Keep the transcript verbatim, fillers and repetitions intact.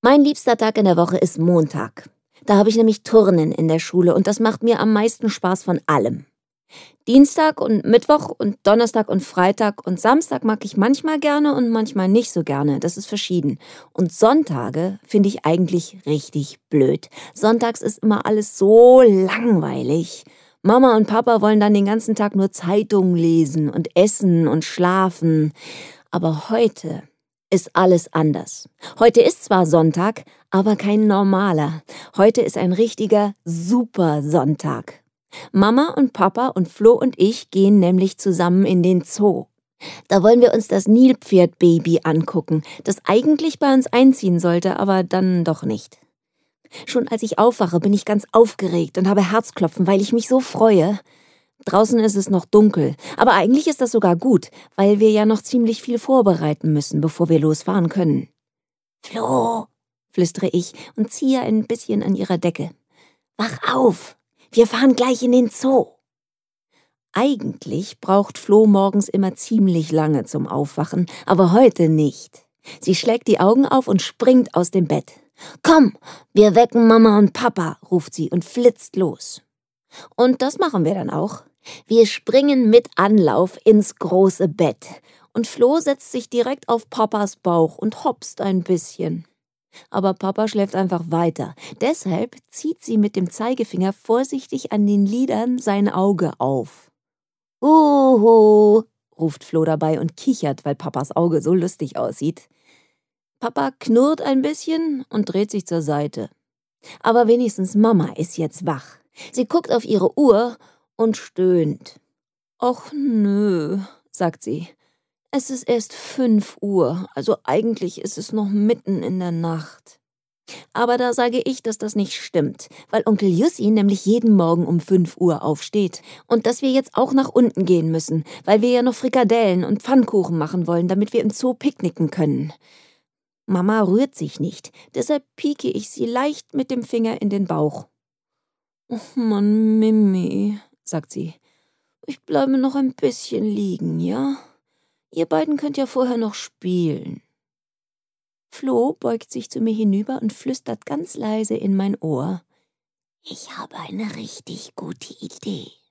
Mein liebster Tag in der Woche ist Montag. Da habe ich nämlich Turnen in der Schule und das macht mir am meisten Spaß von allem. Dienstag und Mittwoch und Donnerstag und Freitag und Samstag mag ich manchmal gerne und manchmal nicht so gerne. Das ist verschieden. Und Sonntage finde ich eigentlich richtig blöd. Sonntags ist immer alles so langweilig. Mama und Papa wollen dann den ganzen Tag nur Zeitungen lesen und essen und schlafen. Aber heute ist alles anders. Heute ist zwar Sonntag, aber kein normaler. Heute ist ein richtiger Super-Sonntag. Mama und Papa und Flo und ich gehen nämlich zusammen in den Zoo. Da wollen wir uns das Nilpferdbaby angucken, das eigentlich bei uns einziehen sollte, aber dann doch nicht. Schon als ich aufwache, bin ich ganz aufgeregt und habe Herzklopfen, weil ich mich so freue. Draußen ist es noch dunkel, aber eigentlich ist das sogar gut, weil wir ja noch ziemlich viel vorbereiten müssen, bevor wir losfahren können. »Flo«, flüstere ich und ziehe ein bisschen an ihrer Decke. »Wach auf! Wir fahren gleich in den Zoo.« Eigentlich braucht Flo morgens immer ziemlich lange zum Aufwachen, aber heute nicht. Sie schlägt die Augen auf und springt aus dem Bett. »Komm, wir wecken Mama und Papa«, ruft sie und flitzt los. Und das machen wir dann auch. Wir springen mit Anlauf ins große Bett. Und Flo setzt sich direkt auf Papas Bauch und hopst ein bisschen. Aber Papa schläft einfach weiter. Deshalb zieht sie mit dem Zeigefinger vorsichtig an den Lidern sein Auge auf. »Uhu«, ruft Flo dabei und kichert, weil Papas Auge so lustig aussieht. Papa knurrt ein bisschen und dreht sich zur Seite. Aber wenigstens Mama ist jetzt wach. Sie guckt auf ihre Uhr und stöhnt. »Och nö«, sagt sie. »Es ist erst fünf Uhr, also eigentlich ist es noch mitten in der Nacht.« Aber da sage ich, dass das nicht stimmt, weil Onkel Jussi nämlich jeden Morgen um fünf Uhr aufsteht. Und dass wir jetzt auch nach unten gehen müssen, weil wir ja noch Frikadellen und Pfannkuchen machen wollen, damit wir im Zoo picknicken können. Mama rührt sich nicht, deshalb pieke ich sie leicht mit dem Finger in den Bauch. »Och Mann, Mimi«, sagt sie, »ich bleibe noch ein bisschen liegen, ja? Ihr beiden könnt ja vorher noch spielen.« Flo beugt sich zu mir hinüber und flüstert ganz leise in mein Ohr. »Ich habe eine richtig gute Idee.«